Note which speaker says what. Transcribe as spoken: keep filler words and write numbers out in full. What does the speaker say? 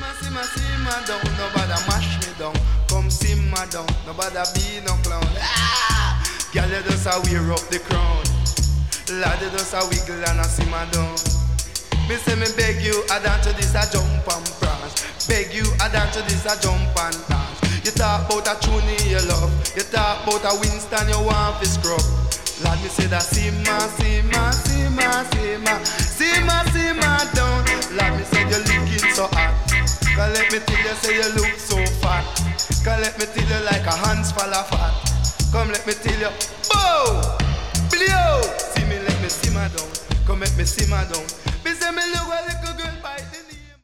Speaker 1: Simmer, simmer, simmer down. Nobody mash me down. Come simmer down. Nobody be no clown. Ah! Girl, you just a wear up the crown. Lad, you just a wiggle and a simmer down. Me say me beg you, I dance to this a jump and prance. Beg you, I dance to this a jump and dance. You talk about a tune you love. You talk about a Winston you want to scrub. Lad, me say that simmer, simmer, simmer, simmer, simmer, simmer down. Lad, me say you looking so hot. Cause let me tell you, say you look so fat. Cause let me tell you like a hands full of fat. Come let me tell you, bow, blow. See me, let me simmer down. Come let me simmer down. Me say me look a little